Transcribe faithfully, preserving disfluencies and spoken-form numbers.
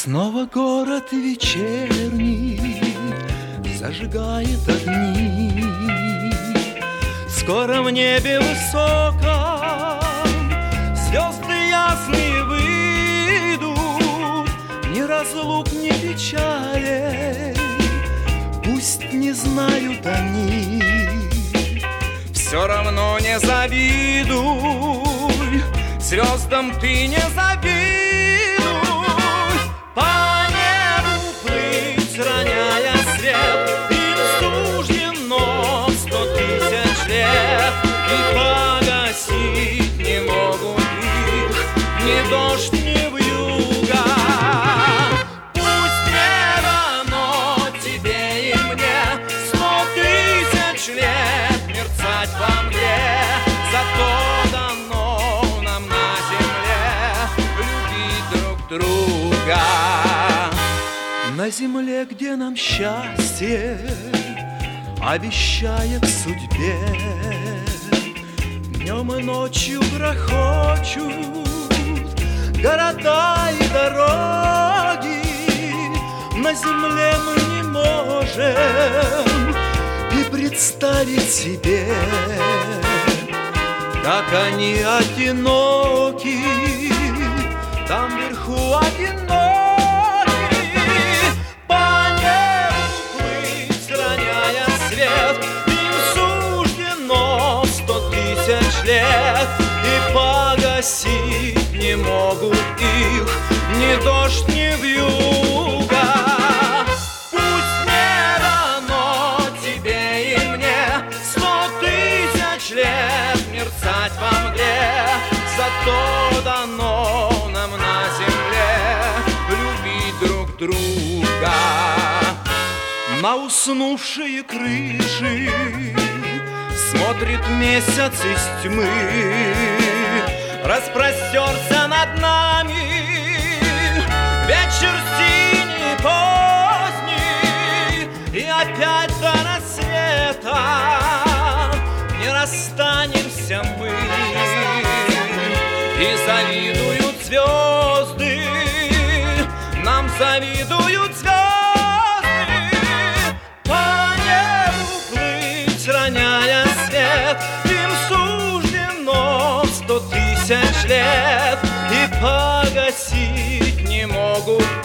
Снова город вечерний зажигает огни. Скоро в небе высоком звезды ясные выйдут. Ни разлук, ни печалей пусть не знают они. Все равно не завидуй, звездам ты не завидуй. По небу плыть, роняя свет, им суждено сто тысяч лет. И погасить не могут их ни дождь, ни вьюга. Пусть не дано тебе и мне сто тысяч лет мерцать во мгле, зато дано нам на земле любить друг друга. На земле, где нам счастье обещает судьбе, днем и ночью грохочут города и дороги. На земле мы не можем и представить себе, как они одиноки, там вверху одиноки. По небу плыть, роняя свет, им суждено сто тысяч лет. И погасить не могут их ни дождь, ни вьюга. Пусть не дано тебе и мне сто тысяч лет мерцать во мгле, зато дано нам на земле любить друг друга. На уснувшие крыши смотрит месяц из тьмы, распростерся над нами вечер синий поздний. И опять до рассвета не расстанемся мы. И завидуют звезды, нам завидуют звезды. По небу плыть, роняя свет, им суждено сто тысяч лет. И погасить не могут